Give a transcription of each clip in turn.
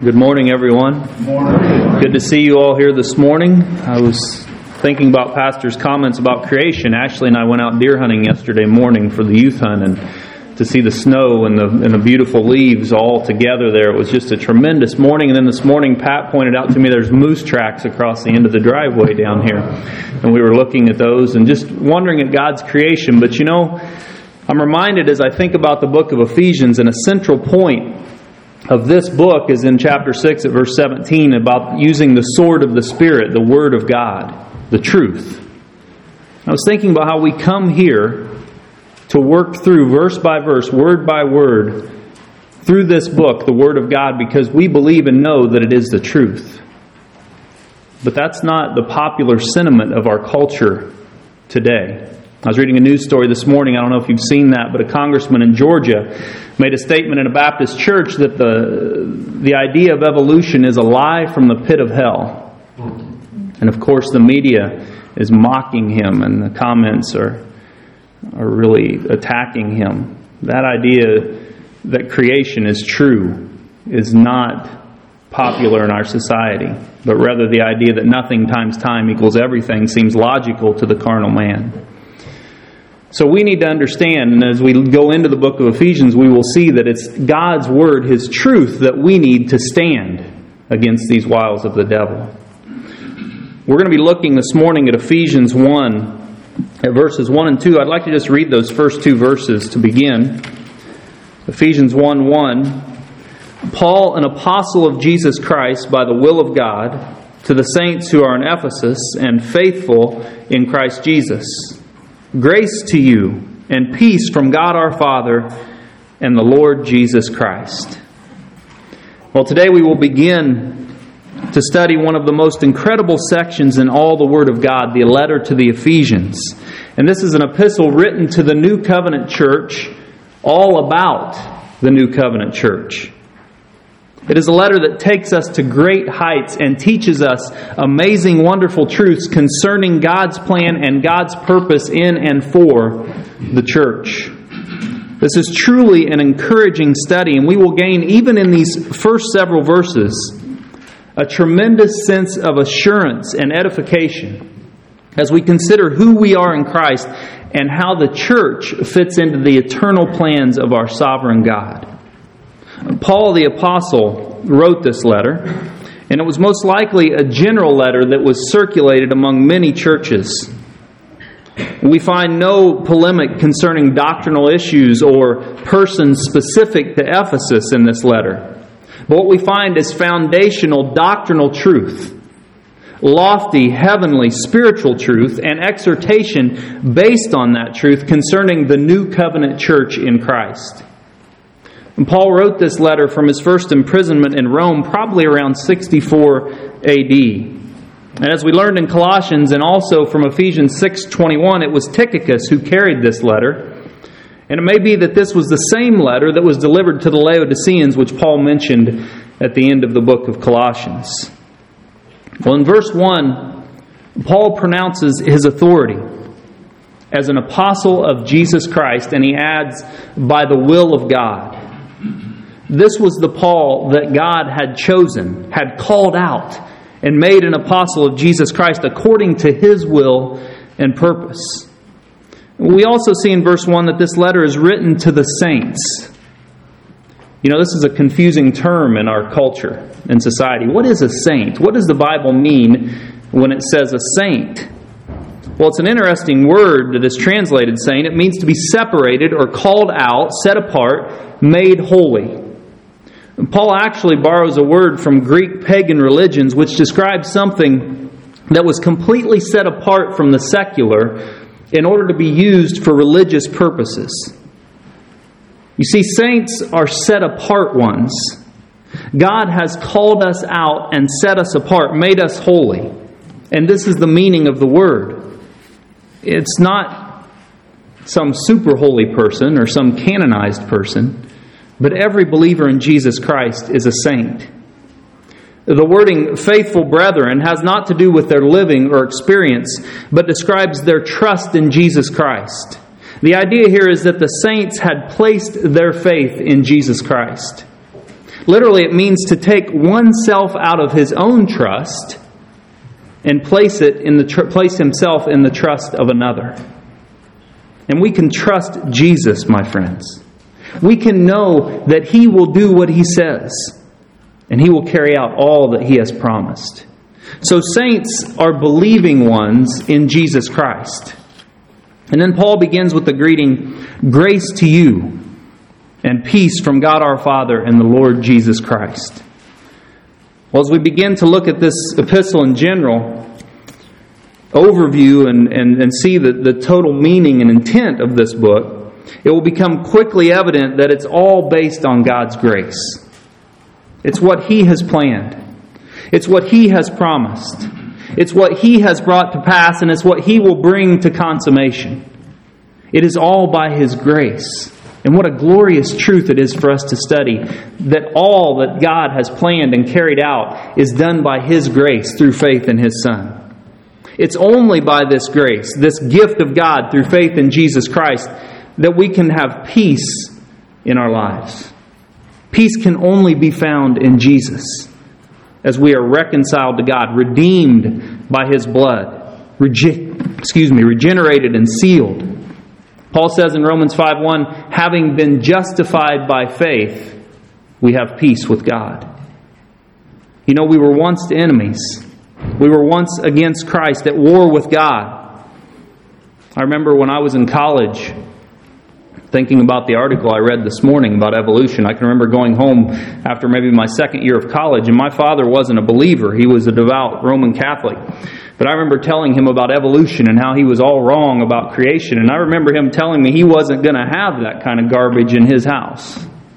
Good morning, everyone. Good morning. Good to see you all here this morning. I was thinking about Pastor's comments about creation. Ashley and I went out deer hunting yesterday morning for the youth hunt, and to see the snow and the beautiful leaves all together there, it was just a tremendous morning. And then this morning, Pat pointed out to me there's moose tracks across the end of the driveway down here. And we were looking at those and just wondering at God's creation. But you know, I'm reminded as I think about the book of Ephesians, and a central point of this book is in chapter 6 at verse 17 about using the sword of the Spirit, the Word of God, the truth. I was thinking about how we come here to work through verse by verse, word by word, through this book, the Word of God, because we believe and know that it is the truth. But that's not the popular sentiment of our culture today. I was reading a news story this morning, I don't know if you've seen that, but a congressman in Georgia made a statement in a Baptist church that the idea of evolution is a lie from the pit of hell. And of course the media is mocking him, and the comments are really attacking him. That idea that creation is true is not popular in our society, but rather the idea that nothing times time equals everything seems logical to the carnal man. So we need to understand, and as we go into the book of Ephesians, we will see that it's God's Word, His truth, that we need to stand against these wiles of the devil. We're going to be looking this morning at Ephesians 1, at verses 1 and 2. I'd like to just read those first two verses to begin. Ephesians 1:1. Paul, an apostle of Jesus Christ by the will of God, to the saints who are in Ephesus and faithful in Christ Jesus. Grace to you and peace from God our Father and the Lord Jesus Christ. Well, today we will begin to study one of the most incredible sections in all the Word of God, the letter to the Ephesians. And this is an epistle written to the New Covenant Church, all about the New Covenant Church. It is a letter that takes us to great heights and teaches us amazing, wonderful truths concerning God's plan and God's purpose in and for the church. This is truly an encouraging study, and we will gain, even in these first several verses, a tremendous sense of assurance and edification as we consider who we are in Christ and how the church fits into the eternal plans of our sovereign God. Paul the Apostle wrote this letter, and it was most likely a general letter that was circulated among many churches. We find no polemic concerning doctrinal issues or persons specific to Ephesus in this letter. But what we find is foundational doctrinal truth, lofty, heavenly, spiritual truth, and exhortation based on that truth concerning the New Covenant church in Christ. And Paul wrote this letter from his first imprisonment in Rome, probably around 64 A.D. And as we learned in Colossians and also from Ephesians 6:21, it was Tychicus who carried this letter. And it may be that this was the same letter that was delivered to the Laodiceans, which Paul mentioned at the end of the book of Colossians. Well, in verse 1, Paul pronounces his authority as an apostle of Jesus Christ, and he adds, by the will of God. This was the Paul that God had chosen, had called out, and made an apostle of Jesus Christ according to His will and purpose. We also see in verse 1 that this letter is written to the saints. You know, this is a confusing term in our culture and society. What is a saint? What does the Bible mean when it says a saint? Well, it's an interesting word that is translated saint. It means to be separated or called out, set apart, made holy. Paul actually borrows a word from Greek pagan religions which describes something that was completely set apart from the secular in order to be used for religious purposes. You see, saints are set apart ones. God has called us out and set us apart, made us holy. And this is the meaning of the word. It's not some super holy person or some canonized person, but every believer in Jesus Christ is a saint. The wording faithful brethren has not to do with their living or experience, but describes their trust in Jesus Christ. The idea here is that the saints had placed their faith in Jesus Christ. Literally, it means to take oneself out of his own trust and place himself in the trust of another. And we can trust Jesus, my friends. We can know that He will do what He says, and He will carry out all that He has promised. So saints are believing ones in Jesus Christ. And then Paul begins with the greeting, "Grace to you and peace from God our Father and the Lord Jesus Christ." Well, as we begin to look at this epistle in general, overview and see the total meaning and intent of this book, it will become quickly evident that it's all based on God's grace. It's what He has planned. It's what He has promised. It's what He has brought to pass, and it's what He will bring to consummation. It is all by His grace. And what a glorious truth it is for us to study, that all that God has planned and carried out is done by His grace through faith in His Son. It's only by this grace, this gift of God through faith in Jesus Christ, that we can have peace in our lives. Peace can only be found in Jesus, as we are reconciled to God, redeemed by His blood, regenerated and sealed. Paul says in Romans 5:1, having been justified by faith, we have peace with God. You know, we were once enemies. We were once against Christ, at war with God. I remember when I was in college, thinking about the article I read this morning about evolution. I can remember going home after maybe my second year of college, and my father wasn't a believer. He was a devout Roman Catholic. But I remember telling him about evolution and how he was all wrong about creation. And I remember him telling me he wasn't going to have that kind of garbage in his house.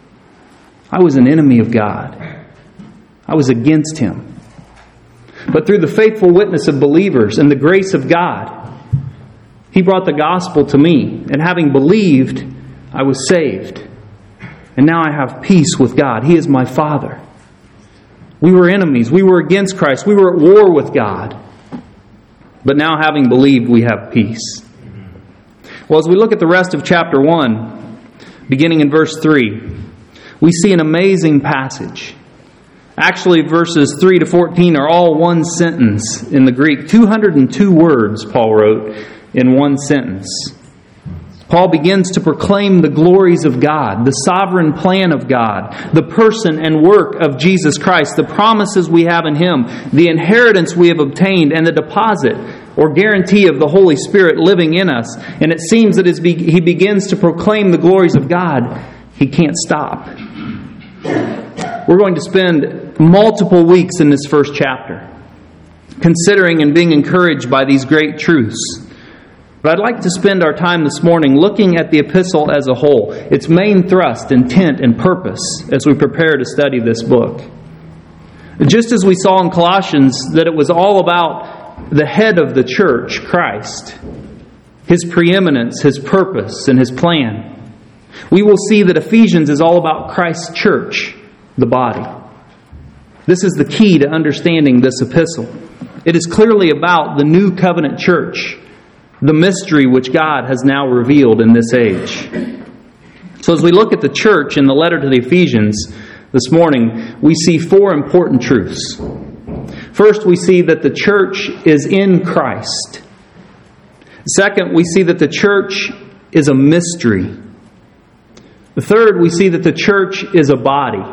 I was an enemy of God. I was against Him. But through the faithful witness of believers and the grace of God, He brought the gospel to me. And having believed, I was saved. And now I have peace with God. He is my Father. We were enemies. We were against Christ. We were at war with God. But now, having believed, we have peace. Well, as we look at the rest of chapter 1, beginning in verse 3, we see an amazing passage. Actually, verses 3 to 14 are all one sentence in the Greek. 202 words, Paul wrote, in one sentence. Paul begins to proclaim the glories of God, the sovereign plan of God, the person and work of Jesus Christ, the promises we have in Him, the inheritance we have obtained, and the deposit or guarantee of the Holy Spirit living in us. And it seems that as he begins to proclaim the glories of God, he can't stop. We're going to spend multiple weeks in this first chapter, considering and being encouraged by these great truths. But I'd like to spend our time this morning looking at the epistle as a whole, its main thrust, intent, and purpose as we prepare to study this book. Just as we saw in Colossians that it was all about the head of the church, Christ, His preeminence, His purpose, and His plan, we will see that Ephesians is all about Christ's church, the body. This is the key to understanding this epistle. It is clearly about the new covenant church, the mystery which God has now revealed in this age. So as we look at the church in the letter to the Ephesians this morning, we see four important truths. First, we see that the church is in Christ. Second, we see that the church is a mystery. The third, we see that the church is a body.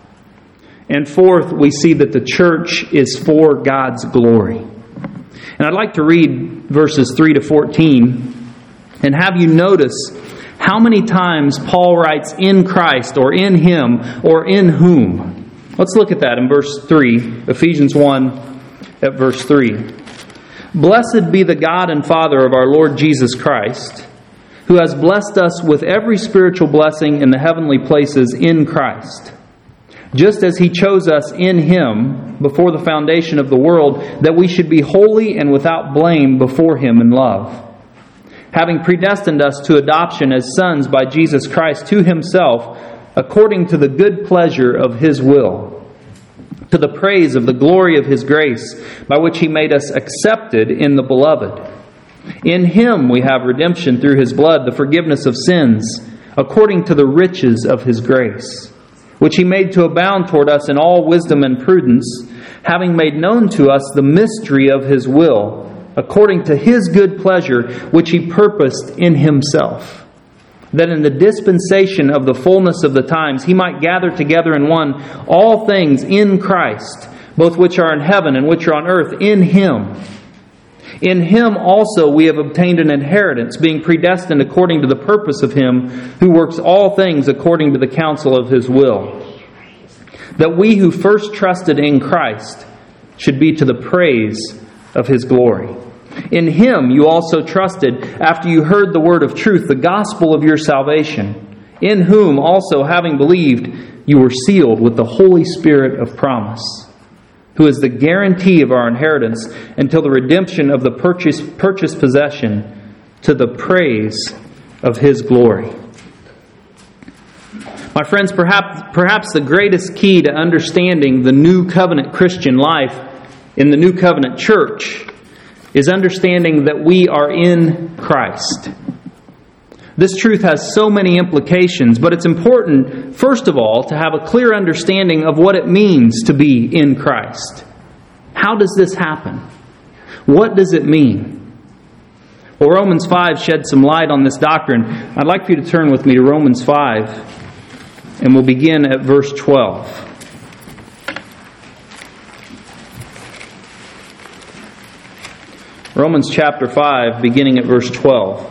And fourth, we see that the church is for God's glory. And I'd like to read verses 3 to 14 and have you notice how many times Paul writes in Christ or in Him or in whom. Let's look at that in verse 3, Ephesians 1 at verse 3. Blessed be the God and Father of our Lord Jesus Christ, who has blessed us with every spiritual blessing in the heavenly places in Christ, just as He chose us in Him before the foundation of the world, that we should be holy and without blame before Him in love, having predestined us to adoption as sons by Jesus Christ to Himself, according to the good pleasure of His will, to the praise of the glory of His grace, by which He made us accepted in the Beloved. In Him we have redemption through His blood, the forgiveness of sins, according to the riches of His grace, which He made to abound toward us in all wisdom and prudence, having made known to us the mystery of His will, according to His good pleasure, which He purposed in Himself, that in the dispensation of the fullness of the times He might gather together in one all things in Christ, both which are in heaven and which are on earth, in Him. In Him also we have obtained an inheritance, being predestined according to the purpose of Him who works all things according to the counsel of His will, that we who first trusted in Christ should be to the praise of His glory. In Him you also trusted after you heard the word of truth, the gospel of your salvation, in whom also, having believed, you were sealed with the Holy Spirit of promise, who is the guarantee of our inheritance until the redemption of the purchased possession, to the praise of His glory. My friends, perhaps the greatest key to understanding the New Covenant Christian life in the New Covenant church is understanding that we are in Christ. This truth has so many implications, but it's important, first of all, to have a clear understanding of what it means to be in Christ. How does this happen? What does it mean? Well, Romans 5 sheds some light on this doctrine. I'd like for you to turn with me to Romans 5, and we'll begin at verse 12. Romans chapter 5, beginning at verse 12.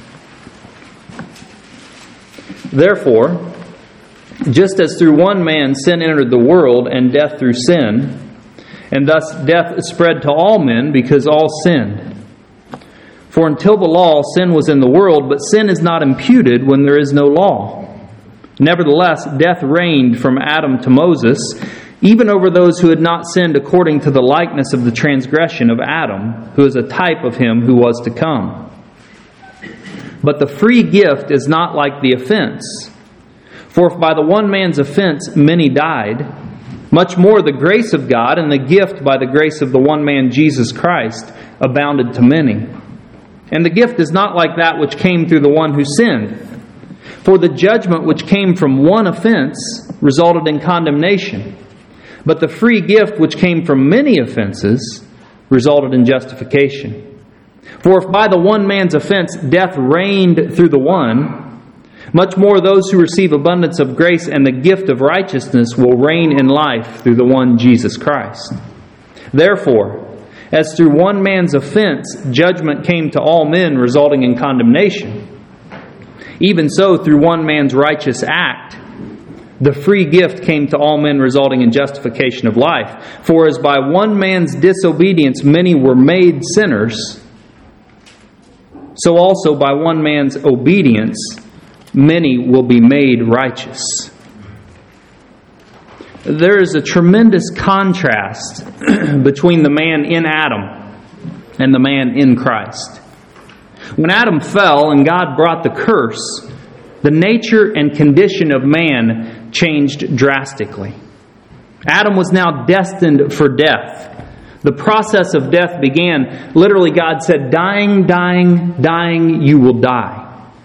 Therefore, just as through one man sin entered the world, and death through sin, and thus death spread to all men because all sinned. For until the law, sin was in the world, but sin is not imputed when there is no law. Nevertheless, death reigned from Adam to Moses, even over those who had not sinned according to the likeness of the transgression of Adam, who is a type of him who was to come. But the free gift is not like the offense. For if by the one man's offense many died, much more the grace of God and the gift by the grace of the one man Jesus Christ abounded to many. And the gift is not like that which came through the one who sinned. For the judgment which came from one offense resulted in condemnation, but the free gift which came from many offenses resulted in justification. For if by the one man's offense death reigned through the one, much more those who receive abundance of grace and the gift of righteousness will reign in life through the one Jesus Christ. Therefore, as through one man's offense judgment came to all men resulting in condemnation, even so through one man's righteous act the free gift came to all men resulting in justification of life. For as by one man's disobedience many were made sinners, so also by one man's obedience many will be made righteous. There is a tremendous contrast between the man in Adam and the man in Christ. When Adam fell and God brought the curse, the nature and condition of man changed drastically. Adam was now destined for death. The process of death began. Literally, God said, dying, dying, dying, you will die.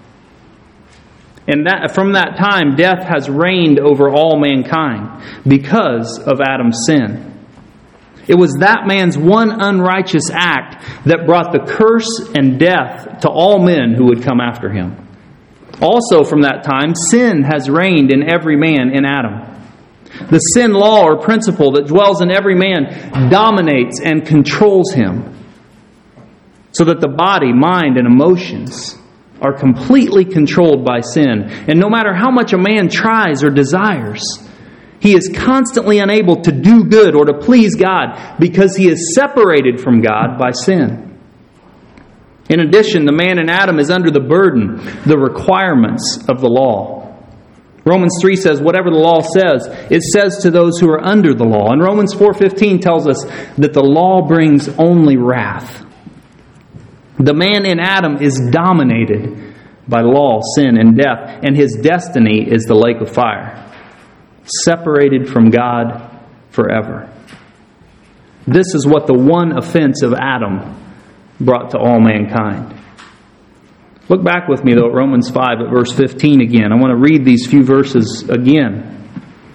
And from that time, death has reigned over all mankind because of Adam's sin. It was that man's one unrighteous act that brought the curse and death to all men who would come after him. Also from that time, sin has reigned in every man in Adam. The sin law or principle that dwells in every man dominates and controls him, so that the body, mind, and emotions are completely controlled by sin. And no matter how much a man tries or desires, he is constantly unable to do good or to please God because he is separated from God by sin. In addition, the man in Adam is under the burden, the requirements of the law. Romans 3 says, whatever the law says, it says to those who are under the law. And Romans 4:15 tells us that the law brings only wrath. The man in Adam is dominated by law, sin, and death, and his destiny is the lake of fire, separated from God forever. This is what the one offense of Adam brought to all mankind. Look back with me, though, at Romans 5 at verse 15 again. I want to read these few verses again.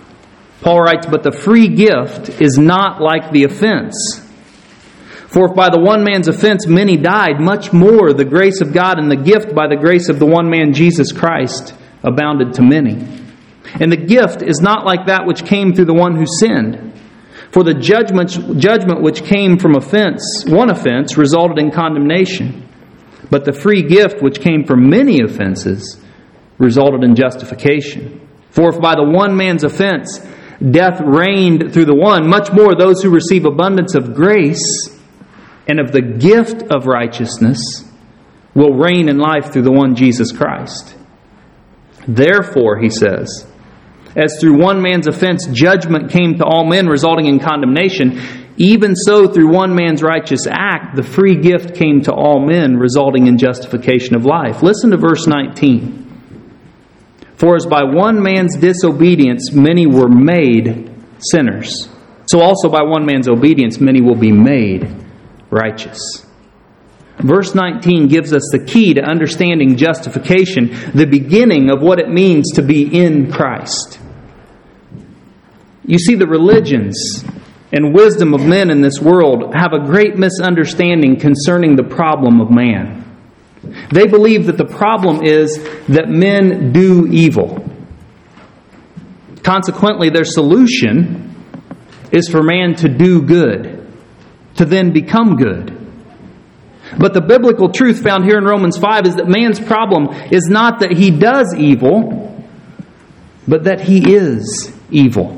Paul writes, "But the free gift is not like the offense. For if by the one man's offense many died, much more the grace of God and the gift by the grace of the one man Jesus Christ abounded to many. And the gift is not like that which came through the one who sinned. For the judgment which came from one offense, resulted in condemnation. But the free gift which came from many offenses resulted in justification. For if by the one man's offense death reigned through the one, much more those who receive abundance of grace and of the gift of righteousness will reign in life through the one Jesus Christ. Therefore," he says, "as through one man's offense judgment came to all men, resulting in condemnation, even so through one man's righteous act the free gift came to all men, resulting in justification of life." Listen to verse 19. "For as by one man's disobedience many were made sinners, so also by one man's obedience many will be made righteous." Verse 19 gives us the key to understanding justification, the beginning of what it means to be in Christ. You see, the religions and wisdom of men in this world have a great misunderstanding concerning the problem of man. They believe that the problem is that men do evil. Consequently, their solution is for man to do good, to then become good. But the biblical truth found here in Romans 5 is that man's problem is not that he does evil, but that he is evil.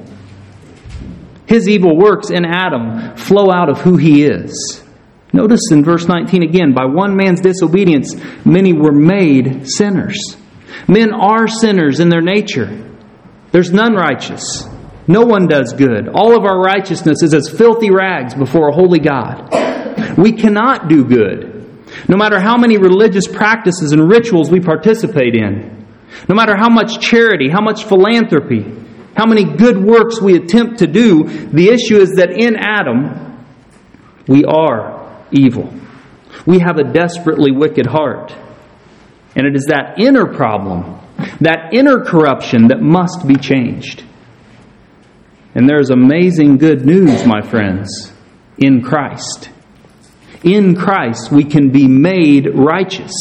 His evil works in Adam flow out of who he is. Notice in verse 19 again, "By one man's disobedience many were made sinners." Men are sinners in their nature. There's none righteous. No one does good. All of our righteousness is as filthy rags before a holy God. We cannot do good, no matter how many religious practices and rituals we participate in, no matter how much charity, how much philanthropy, how many good works we attempt to do. The issue is that in Adam, we are evil. We have a desperately wicked heart. And it is that inner problem, that inner corruption that must be changed. And there is amazing good news, my friends, in Christ. In Christ, we can be made righteous.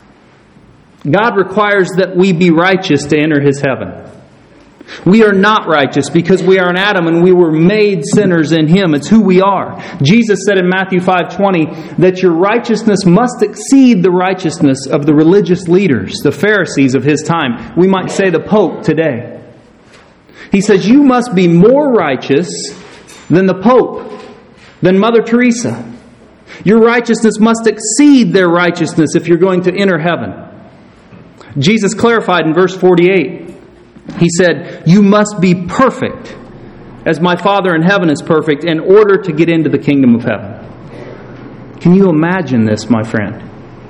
God requires that we be righteous to enter His heaven. We are not righteous because we are in Adam and we were made sinners in Him. It's who we are. Jesus said in Matthew 5:20 that your righteousness must exceed the righteousness of the religious leaders, the Pharisees of His time. We might say the Pope today. He says you must be more righteous than the Pope, than Mother Teresa. Your righteousness must exceed their righteousness if you're going to enter heaven. Jesus clarified in verse 48. He said, you must be perfect as my Father in heaven is perfect in order to get into the kingdom of heaven. Can you imagine this, my friend?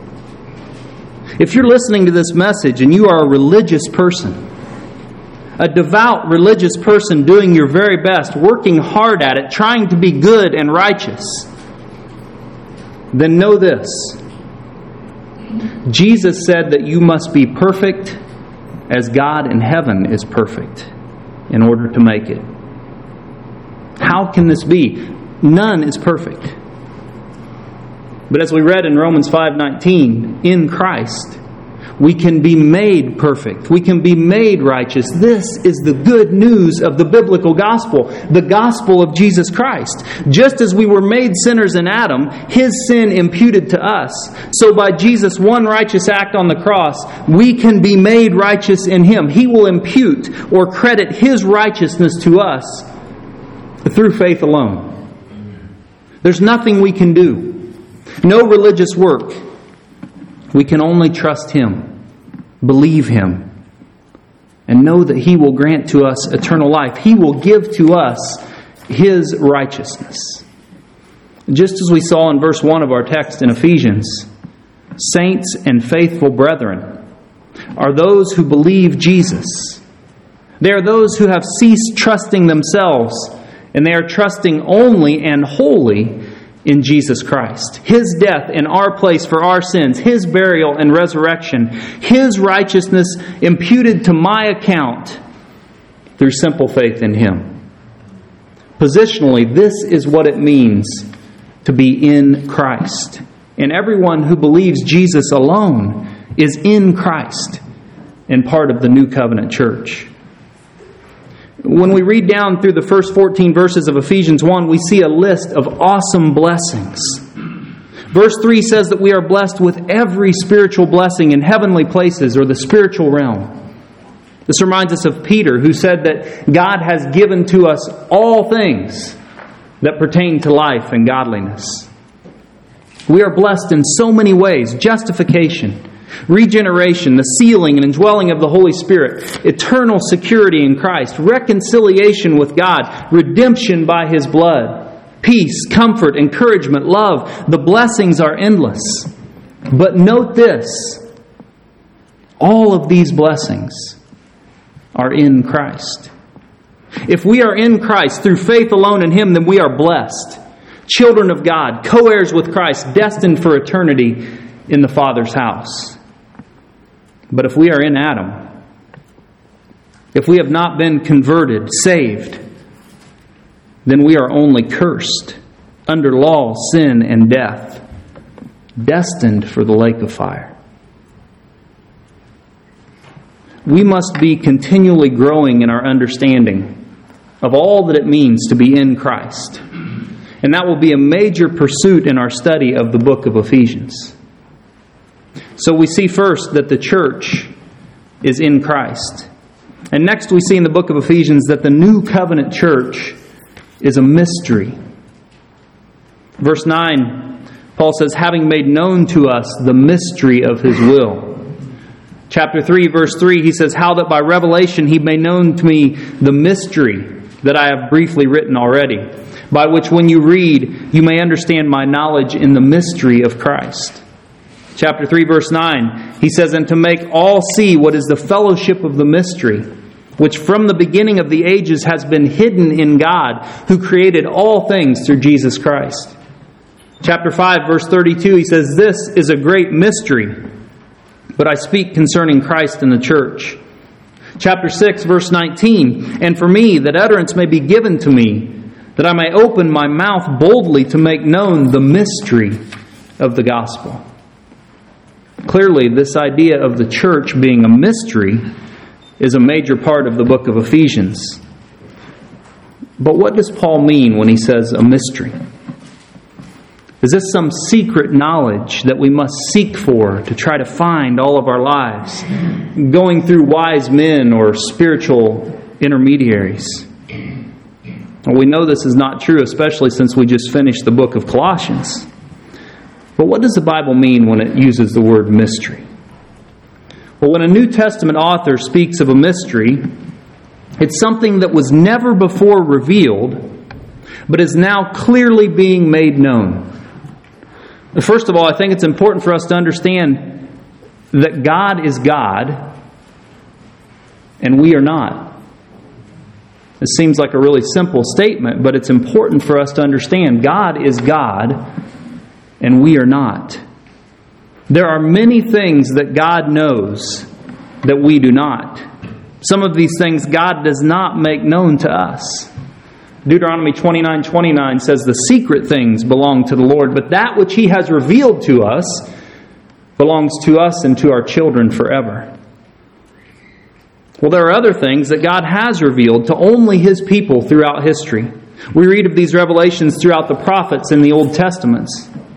If you're listening to this message and you are a religious person, a devout religious person doing your very best, working hard at it, trying to be good and righteous, then know this. Jesus said that you must be perfect as God in heaven is perfect in order to make it. How can this be? None is perfect. But as we read in Romans 5:19, in Christ, we can be made perfect. We can be made righteous. This is the good news of the biblical gospel, the gospel of Jesus Christ. Just as we were made sinners in Adam, His sin imputed to us. So by Jesus' one righteous act on the cross, we can be made righteous in Him. He will impute or credit His righteousness to us through faith alone. There's nothing we can do. No religious work. We can only trust Him, believe Him, and know that He will grant to us eternal life. He will give to us His righteousness. Just as we saw in verse 1 of our text in Ephesians, saints and faithful brethren are those who believe Jesus. They are those who have ceased trusting themselves, and they are trusting only and wholly in Jesus Christ. His death in our place for our sins, His burial and resurrection, His righteousness imputed to my account through simple faith in Him. Positionally, this is what it means to be in Christ. And everyone who believes Jesus alone is in Christ and part of the New Covenant church. When we read down through the first 14 verses of Ephesians 1, we see a list of awesome blessings. Verse 3 says that we are blessed with every spiritual blessing in heavenly places, or the spiritual realm. This reminds us of Peter, who said that God has given to us all things that pertain to life and godliness. We are blessed in so many ways: justification, regeneration, the sealing and indwelling of the Holy Spirit, eternal security in Christ, reconciliation with God, redemption by His blood, peace, comfort, encouragement, love. The blessings are endless. But note this: all of these blessings are in Christ. If we are in Christ through faith alone in Him, then we are blessed, children of God, co-heirs with Christ, destined for eternity in the Father's house. But if we are in Adam, if we have not been converted, saved, then we are only cursed, under law, sin, and death, destined for the lake of fire. We must be continually growing in our understanding of all that it means to be in Christ. And that will be a major pursuit in our study of the book of Ephesians. So we see first that the church is in Christ. And next we see in the book of Ephesians that the new covenant church is a mystery. Verse 9, Paul says, having made known to us the mystery of His will. Chapter 3, verse 3, he says, how that by revelation He made known to me the mystery that I have briefly written already, by which when you read, you may understand my knowledge in the mystery of Christ. Chapter 3, verse 9, he says, and to make all see what is the fellowship of the mystery, which from the beginning of the ages has been hidden in God, who created all things through Jesus Christ. Chapter 5, verse 32, he says, this is a great mystery, but I speak concerning Christ and the church. Chapter 6, verse 19, and for me, that utterance may be given to me, that I may open my mouth boldly to make known the mystery of the gospel. Clearly, this idea of the church being a mystery is a major part of the book of Ephesians. But what does Paul mean when he says a mystery? Is this some secret knowledge that we must seek for to try to find all of our lives, going through wise men or spiritual intermediaries? Well, we know this is not true, especially since we just finished the book of Colossians. But what does the Bible mean when it uses the word mystery? Well, when a New Testament author speaks of a mystery, it's something that was never before revealed, but is now clearly being made known. First of all, I think it's important for us to understand that God is God and we are not. It seems like a really simple statement, but it's important for us to understand God is God and we are not. There are many things that God knows that we do not. Some of these things God does not make known to us. Deuteronomy 29:29 says the secret things belong to the Lord, but that which He has revealed to us belongs to us and to our children forever. Well, there are other things that God has revealed to only His people throughout history. We read of these revelations throughout the prophets in the Old Testament.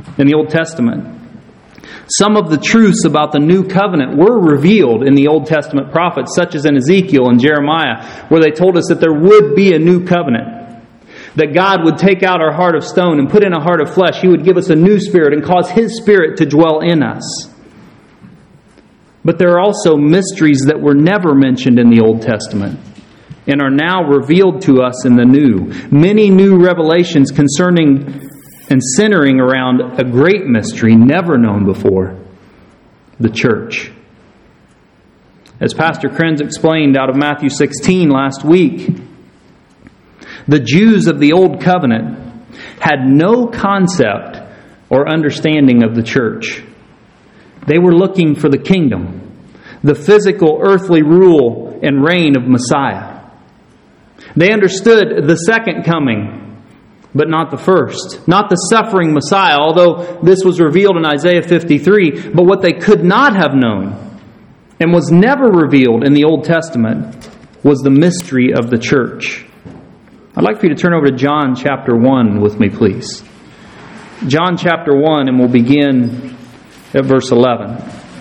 Some of the truths about the new covenant were revealed in the Old Testament prophets, such as in Ezekiel and Jeremiah, where they told us that there would be a new covenant. That God would take out our heart of stone and put in a heart of flesh. He would give us a new spirit and cause His Spirit to dwell in us. But there are also mysteries that were never mentioned in the Old Testament and are now revealed to us in the New. Many new revelations concerning and centering around a great mystery never known before, the church. As Pastor Krenz explained out of Matthew 16 last week, the Jews of the Old Covenant had no concept or understanding of the church. They were looking for the kingdom, the physical earthly rule and reign of Messiah. They understood the second coming, but not the first. Not the suffering Messiah, although this was revealed in Isaiah 53. But what they could not have known, and was never revealed in the Old Testament, was the mystery of the church. I'd like for you to turn over to John chapter 1 with me, please. John chapter 1, and we'll begin at verse 11.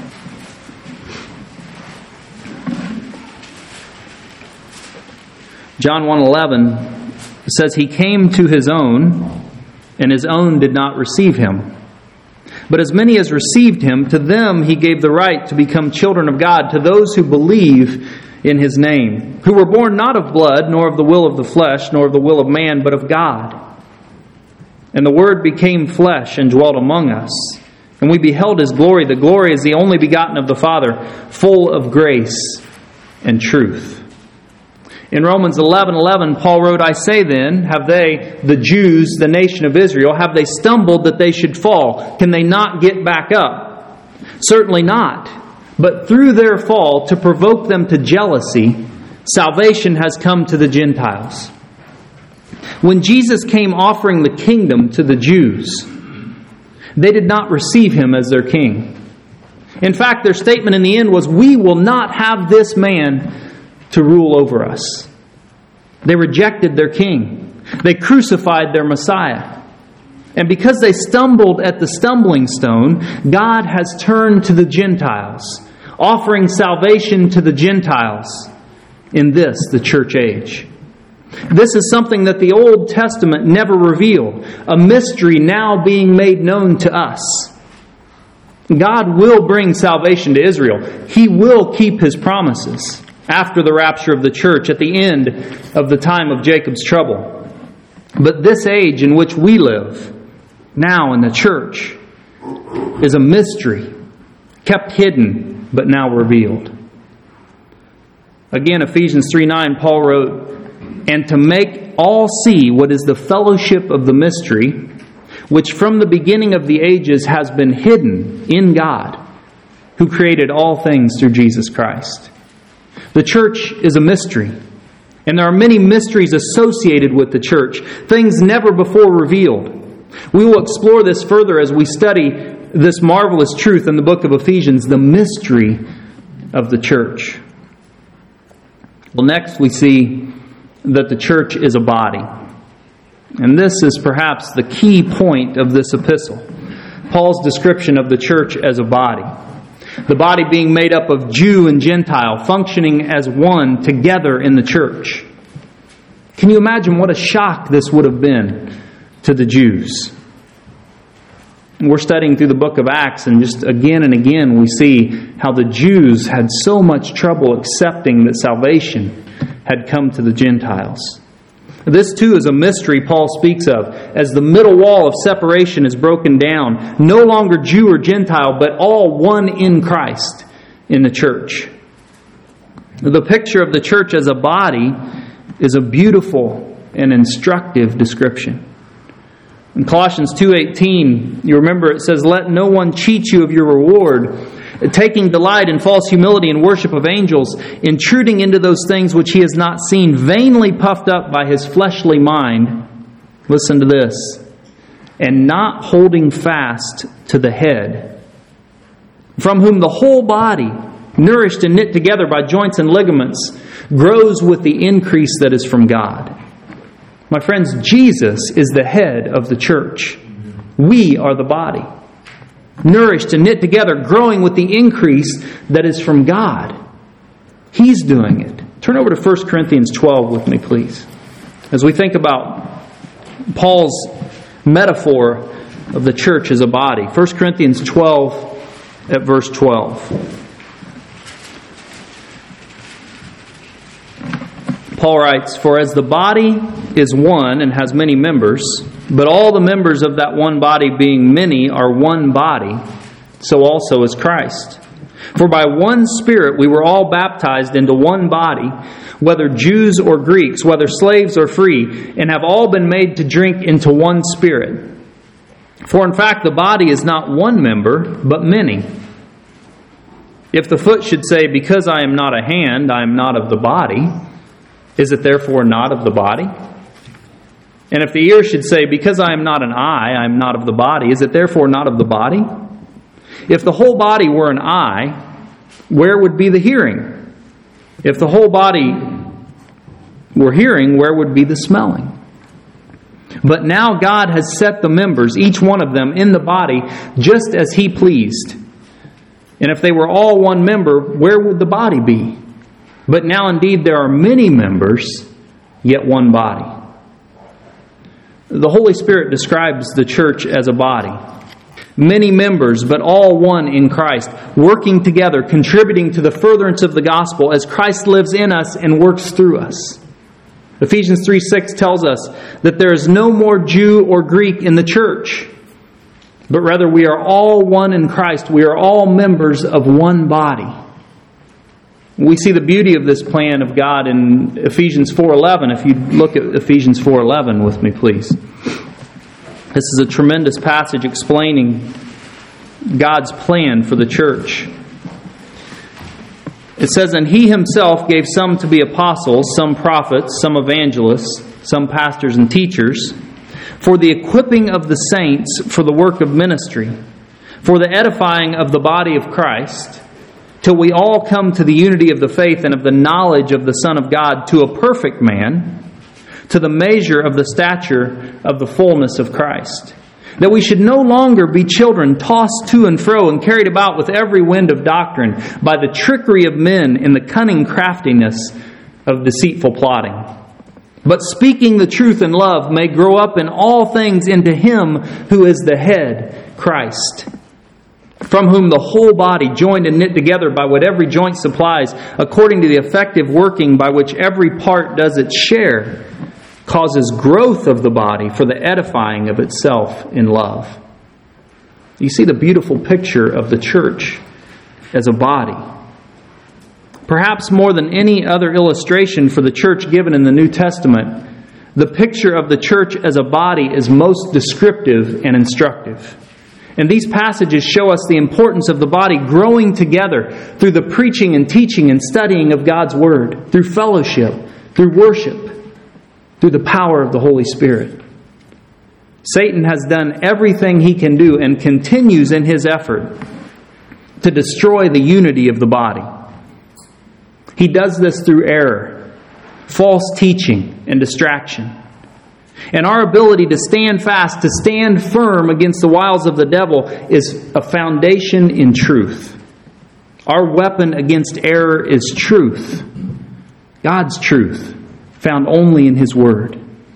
John 1:11 says, He came to His own, and His own did not receive Him. But as many as received Him, to them He gave the right to become children of God, to those who believe in His name, who were born not of blood, nor of the will of the flesh, nor of the will of man, but of God. And the Word became flesh and dwelt among us. And we beheld His glory. The glory is the only begotten of the Father, full of grace and truth. In Romans 11:11, Paul wrote, I say then, have they, the Jews, the nation of Israel, have they stumbled that they should fall? Can they not get back up? Certainly not. But through their fall, to provoke them to jealousy, salvation has come to the Gentiles. When Jesus came offering the kingdom to the Jews, they did not receive Him as their king. In fact, their statement in the end was, we will not have this man to rule over us. They rejected their king. They crucified their Messiah. And because they stumbled at the stumbling stone, God has turned to the Gentiles, offering salvation to the Gentiles in this, the church age. This is something that the Old Testament never revealed, a mystery now being made known to us. God will bring salvation to Israel. He will keep His promises after the rapture of the church, at the end of the time of Jacob's trouble. But this age in which we live, now in the church, is a mystery, kept hidden, but now revealed. Again, Ephesians 3:9, Paul wrote, and to make all see what is the fellowship of the mystery, which from the beginning of the ages has been hidden in God, who created all things through Jesus Christ. The church is a mystery, and there are many mysteries associated with the church, things never before revealed. We will explore this further as we study this marvelous truth in the book of Ephesians, the mystery of the church. Well, next we see that the church is a body. And this is perhaps the key point of this epistle. Paul's description of the church as a body. The body being made up of Jew and Gentile, functioning as one together in the church. Can you imagine what a shock this would have been to the Jews? We're studying through the book of Acts, and just again and again we see how the Jews had so much trouble accepting that salvation had come to the Gentiles. This too is a mystery Paul speaks of, as the middle wall of separation is broken down. No longer Jew or Gentile, but all one in Christ in the church. The picture of the church as a body is a beautiful and instructive description. In Colossians 2:18, you remember it says, let no one cheat you of your reward, taking delight in false humility and worship of angels, intruding into those things which he has not seen, vainly puffed up by his fleshly mind. Listen to this. And not holding fast to the head, from whom the whole body, nourished and knit together by joints and ligaments, grows with the increase that is from God. My friends, Jesus is the head of the church. We are the body, nourished and knit together, growing with the increase that is from God. He's doing it. Turn over to 1 Corinthians 12 with me, please. As we think about Paul's metaphor of the church as a body. 1 Corinthians 12 at verse 12. Paul writes, for as the body is one and has many members, but all the members of that one body being many are one body, so also is Christ. For by one Spirit we were all baptized into one body, whether Jews or Greeks, whether slaves or free, and have all been made to drink into one Spirit. For in fact the body is not one member, but many. If the foot should say, because I am not a hand, I am not of the body, Is it therefore not of the body? And if the ear should say, because I am not an eye, I am not of the body, is it therefore not of the body? If the whole body were an eye, where would be the hearing? If the whole body were hearing, where would be the smelling? But now God has set the members, each one of them, in the body, just as He pleased. And if they were all one member, where would the body be? But now indeed there are many members, yet one body. The Holy Spirit describes the church as a body. Many members, but all one in Christ, working together, contributing to the furtherance of the gospel as Christ lives in us and works through us. Ephesians 3:6 tells us that there is no more Jew or Greek in the church, but rather we are all one in Christ. We are all members of one body. We see the beauty of this plan of God in Ephesians 4:11. If you look at Ephesians 4:11 with me, please. This is a tremendous passage explaining God's plan for the church. It says, and He Himself gave some to be apostles, some prophets, some evangelists, some pastors and teachers, for the equipping of the saints for the work of ministry, for the edifying of the body of Christ, till we all come to the unity of the faith and of the knowledge of the Son of God, to a perfect man, to the measure of the stature of the fullness of Christ. That we should no longer be children tossed to and fro and carried about with every wind of doctrine by the trickery of men and the cunning craftiness of deceitful plotting. But speaking the truth in love may grow up in all things into Him who is the head, Christ, from whom the whole body, joined and knit together by what every joint supplies, according to the effective working by which every part does its share, causes growth of the body for the edifying of itself in love. You see the beautiful picture of the church as a body. Perhaps more than any other illustration for the church given in the New Testament, the picture of the church as a body is most descriptive and instructive. And these passages show us the importance of the body growing together through the preaching and teaching and studying of God's Word, through fellowship, through worship, through the power of the Holy Spirit. Satan has done everything he can do and continues in his effort to destroy the unity of the body. He does this through error, false teaching, and distraction. And our ability to stand fast, to stand firm against the wiles of the devil, is a foundation in truth. Our weapon against error is truth. God's truth, found only in His Word.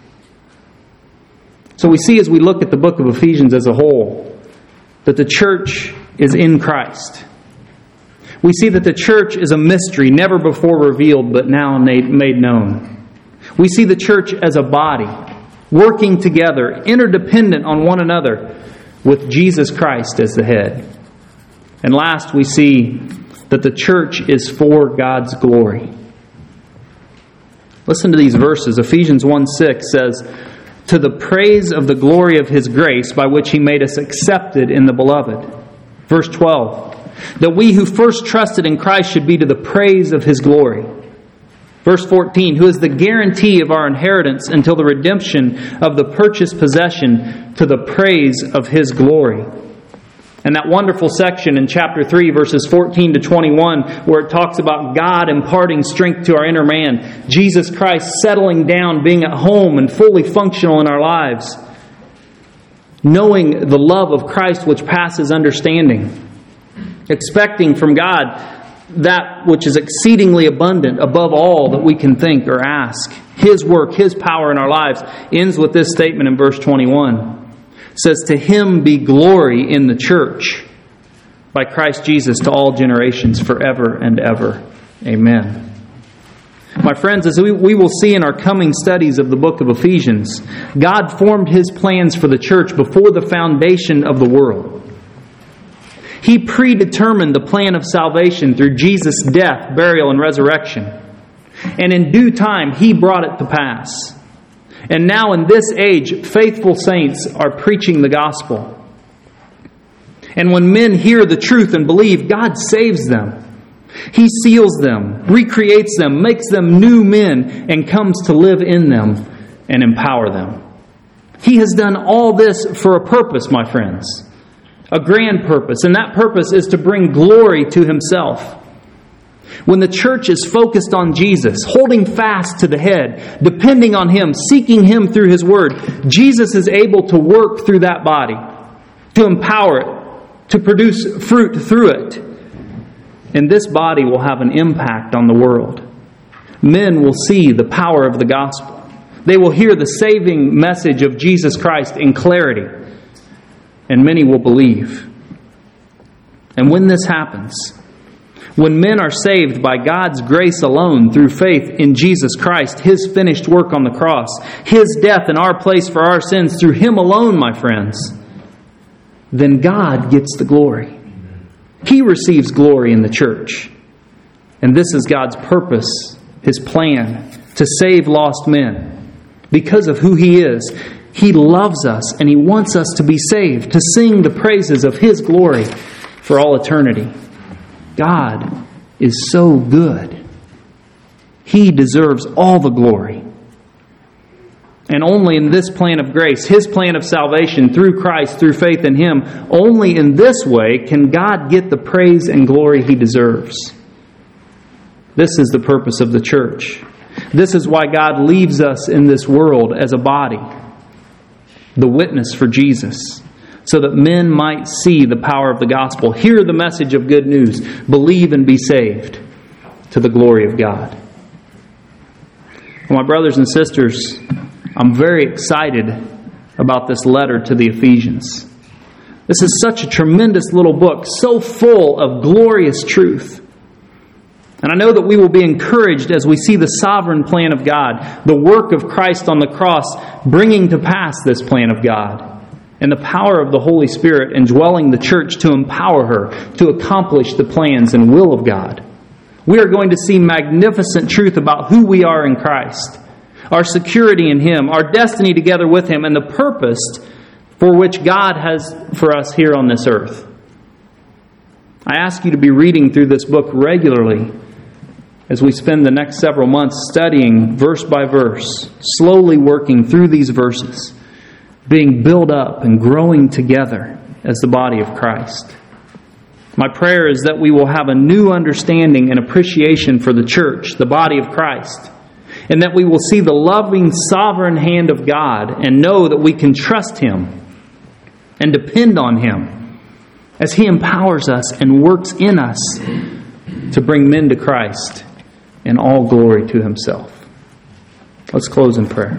So we see as we look at the book of Ephesians as a whole, that the church is in Christ. We see that the church is a mystery, never before revealed, but now made known. We see the church as a body, working together, interdependent on one another, with Jesus Christ as the head. And last, we see that the church is for God's glory. Listen to these verses. Ephesians 1:6 says, to the praise of the glory of His grace, by which He made us accepted in the Beloved. Verse 12, that we who first trusted in Christ should be to the praise of His glory. Verse 14, who is the guarantee of our inheritance until the redemption of the purchased possession, to the praise of His glory. And that wonderful section in chapter 3, verses 14 to 21, where it talks about God imparting strength to our inner man, Jesus Christ settling down, being at home and fully functional in our lives, knowing the love of Christ which passes understanding, expecting from God that which is exceedingly abundant above all that we can think or ask. His work, His power in our lives, ends with this statement in verse 21. It says, to Him be glory in the church by Christ Jesus to all generations forever and ever. Amen. My friends, as we will see in our coming studies of the book of Ephesians, God formed His plans for the church before the foundation of the world. He predetermined the plan of salvation through Jesus' death, burial, and resurrection. And in due time, He brought it to pass. And now in this age, faithful saints are preaching the gospel. And when men hear the truth and believe, God saves them. He seals them, recreates them, makes them new men, and comes to live in them and empower them. He has done all this for a purpose, my friends. A grand purpose, and that purpose is to bring glory to Himself. When the church is focused on Jesus, holding fast to the head, depending on Him, seeking Him through His Word, Jesus is able to work through that body, to empower it, to produce fruit through it. And this body will have an impact on the world. Men will see the power of the gospel. They will hear the saving message of Jesus Christ in clarity. And many will believe. And when this happens, when men are saved by God's grace alone through faith in Jesus Christ, His finished work on the cross, His death in our place for our sins through Him alone, my friends, then God gets the glory. He receives glory in the church. And this is God's purpose, His plan to save lost men. Because of who He is, He loves us and He wants us to be saved, to sing the praises of His glory for all eternity. God is so good. He deserves all the glory. And only in this plan of grace, His plan of salvation through Christ, through faith in Him, only in this way can God get the praise and glory He deserves. This is the purpose of the church. This is why God leaves us in this world as a body, the witness for Jesus, so that men might see the power of the gospel, hear the message of good news, believe and be saved to the glory of God. Well, my brothers and sisters, I'm very excited about this letter to the Ephesians. This is such a tremendous little book, so full of glorious truth. And I know that we will be encouraged as we see the sovereign plan of God, the work of Christ on the cross, bringing to pass this plan of God, and the power of the Holy Spirit indwelling the church to empower her to accomplish the plans and will of God. We are going to see magnificent truth about who we are in Christ, our security in Him, our destiny together with Him, and the purpose for which God has for us here on this earth. I ask you to be reading through this book regularly as we spend the next several months studying verse by verse, slowly working through these verses, being built up and growing together as the body of Christ. My prayer is that we will have a new understanding and appreciation for the church, the body of Christ, and that we will see the loving, sovereign hand of God and know that we can trust Him and depend on Him as He empowers us and works in us to bring men to Christ and all glory to Himself. Let's close in prayer.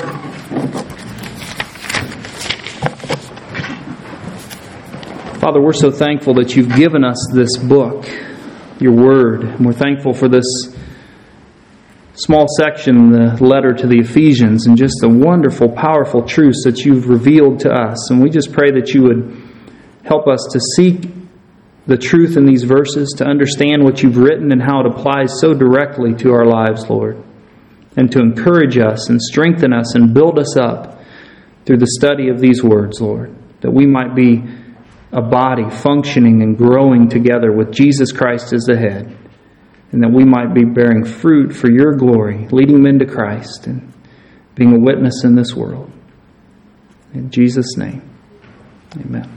Father, we're so thankful that You've given us this book, Your Word. And we're thankful for this small section, the letter to the Ephesians, and just the wonderful, powerful truths that You've revealed to us. And we just pray that You would help us to seek the truth in these verses, to understand what You've written and how it applies so directly to our lives, Lord, and to encourage us and strengthen us and build us up through the study of these words, Lord, that we might be a body functioning and growing together with Jesus Christ as the head, and that we might be bearing fruit for Your glory, leading men to Christ and being a witness in this world. In Jesus' name, amen.